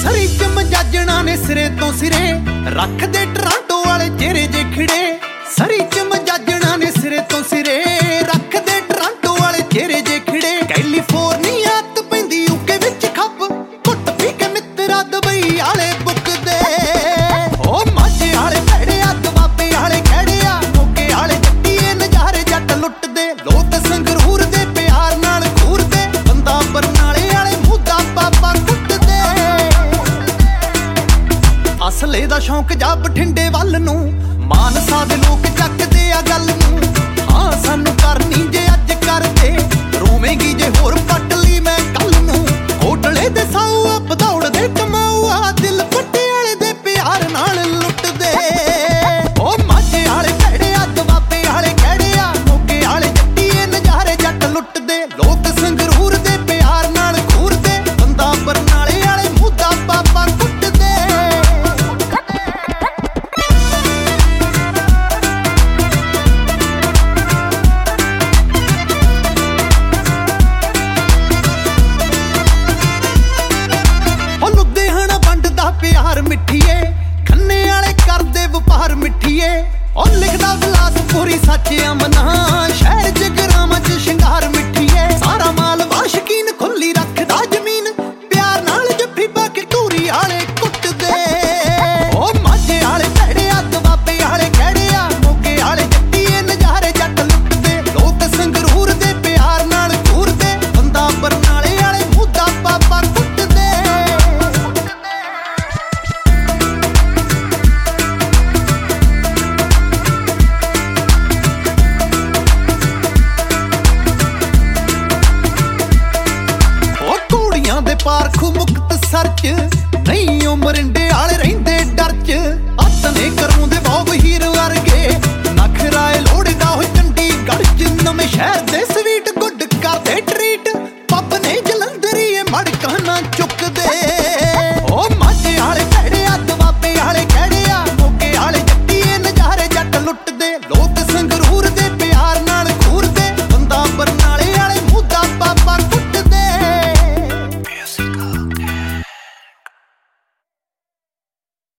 ਸਰੀ ਚ ਮਜਾਜਣਾ ਨੇ ਸਿਰੇ ਤੋਂ ਸਿਰੇ ਰੱਖਦੇ ਟਰਾਂਟੋ ਵਾਲੇ ਚਿਹਰੇ ਜੇ ਖਿੜੇ। ਸਰੀ ਚ ਮਜਾਜਣਾ ਨੇ ਸਿਰੇ ਤੋਂ ਸਿਰੇ ਰੱਖਦੇ ਟਰਾਂਟੋ ਵਾਲੇ ਚਿਹਰੇ ਜੇ ਖਿੜੇ। ਕੈਲੀਫੋਰਨੀਆ ਤੋਂ ਪੈਂਦੀ ਯੂਕੇ ਵਿੱਚ ਖੱਬ ਘੁੱਟ ਪੀ ਕੇ ਮਿੱਤਰਾ ਦੁਬਈ ਵਾਲੇ ਬੁੱਕਦੇ। ਓ ਮਾਝੇ ਵਾਲੇ ਭੈੜੇ ਆ ਦੁਆਬੇ ਵਾਲੇ ਖੜੇ ਆ ਮੋਗੇ ਵਾਲੇ ਜੱਟੀਏ ਨਜ਼ਾਰੇ ਜੱਟ ਲੁੱਟਦੇ। ਲੋਕ ਸੰਗਰੂਰ ਦੇ ਪਿਆਰ ਨਾਲ ਘੂਰਦੇ ਬੰਦਾ ਬਰਨਾਲੇ ਵਾਲੇ ਮੂਦਾ ਬਾਬਾ ਕੁੱਟਦੇ। ਅਸਲੇ ਦਾ ਸ਼ੌਂਕ ਜਾ ਬਠਿੰਡੇ ਵੱਲ ਨੂੰ ਮਾਨਸਾ ਦੇ ਲੋਕ ਚੱਕਦੇ ਆ ਗੱਲ ਨੂੰ। ਹਾਂ ਸਾਨੂੰ ਕਰਨੀ ਜੇ ਅੱਜ ਕਰਦੇ ਰੋਵੇਂਗੀ ਜੇ ਹੋਰ ਪੱਟ ਲਈ ਮੈਂ ਕੱਲ ਨੂੰ। ਹੋਟਲੇ ਦੇ ਸਾਊ ਆ ਭਦੌੜ ਦੇ ਕਮਾਊ ਆ ਦਿਲ ਪੱਟੇ ਵਾਲੇ ਦੇ ਪਿਆਰ ਨਾਲ ਲੁੱਟਦੇ। ਓ ਮਾਝੇ ਵਾਲੇ ਭੈੜੇ ਆ ਦੁਆਬੇ ਵਾਲੇ ਖੜੇ ਆ ਮੋਗੇ ਵਾਲੇ ਜੱਟੀਏ ਨਜ਼ਾਰੇ ਜੱਟ ਲੁੱਟਦੇ। ਲੋਕ ਸੰਗਰੂਰ ਦੇ ਪਿਆਰ ਨਾਲ ਘੂਰਦੇ ਬੰਦਾ ਬਰਨਾਲੇ ਵਾਲੇ ਮੂਦਾ ਬਾਬਾ ਕੁੱਟਦੇ। ਪਿਆਰ ਮਿੱਠੀਏ ਖੰਨੇ ਵਾਲੇ ਕਰਦੇ ਵਪਾਰ ਮਿੱਠੀਏ। ਉਹ ਲਿਖਦਾ ਬਿਲਾਸਪੁਰੀ ਸੱਚ ਅਮਨਾ ਸ਼ਹਿਰ ਜਗਰਾਵਾਂ ਚ ਸ਼ਿੰਗਾਰ ਮਿੱਠੀਏ। ਸਾਰਾ ਮਾਲ ਵਾਸ਼ਕੀਨ ਖੁੱਲੀ ਰੱਖਦਾ ਜ਼ਮੀਨ ਪਿਆਰ ਨਾਲ ਜੱਫੀ ਪਾ ਕੇ ਧੂਰੀ ਵਾਲੇ ਕੁੱਟਦੇ। ਉਹ ਮਾਝੇ ਵਾਲੇ ਭੈੜੇ ਆ ਦੁਆਬੇ ਵਾਲੇ ਖੜੇ ਆ ਮੋਗੇ ਵਾਲੇ ਜੱਟੀਏ ਨਜ਼ਾਰੇ ਜੱਟ ਲੁੱਟਦੇ। ਲੋਕ ਸੰਗਰੂਰ ਦੇ ਪਿਆਰ ਨਾਲ ਘੂਰਦੇ ਬੰਦਾ ਬਰਨਾਲੇ ਵਾਲੇ ਮੂਦਾ ਬਾਬਾ ਕੁੱਟਦੇ। ਦੇ ਪਾਰਖੂ ਮੁਕਤਸਰ ਚ ਨਹੀਂ ਉਹ ਮਰਿੰਡੇ ਵਾਲੇ ਰਹਿੰਦੇ ਡਰ ਚ। ਆਤਨੇ ਕਰਾਉਂਦੇ ਬਹੁਤ ਹੀਰ ਵਰਗੇ ਨਖਰਾਏ ਲੋੜਦਾ ਹੋ ਚੰਡੀਗੜ੍ਹ ਚ। ਨਵੇਂ ਸ਼ਹਿਰ ਦੇ ਸਵੀਟ ਗੁੱਡ ਕਰਦੇ ਟਰੀਟ ਪੱਬ ਨੇ ਜਲੰਧਰੀਏ ਮੜਕਾਂ ਨਾ ਚੁੱਕਦੇ। ਓ ਮਾਝੇ ਵਾਲੇ ਭੈੜੇ ਆ ਦੁਆਬੇ ਵਾਲੇ ਖੜੇ ਆ ਮੋਗੇ ਵਾਲੇ ਜੱਟੀਏ ਨਜ਼ਾਰੇ ਜੱਟ ਲੁੱਟਦੇ। ਲੋਕ ਸੰਗਰੂਰ ਦੇ